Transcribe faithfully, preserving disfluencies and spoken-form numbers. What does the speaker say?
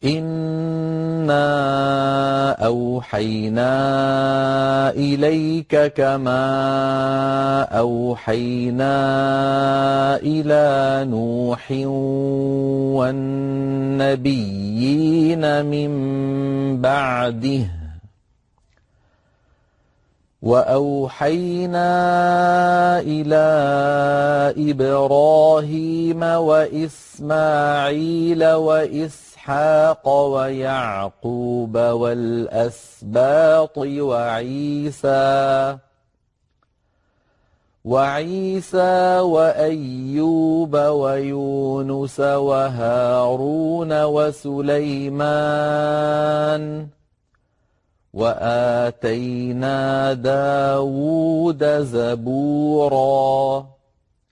إنا أوحينا إليك كما أوحينا إلى نوح والنبيين من بعده وأوحينا إلى إبراهيم وإسماعيل وإسحاق ويعقوب والأسباط وعيسى وعيسى وأيوب ويونس وهارون وسليمان وآتينا داود زبورا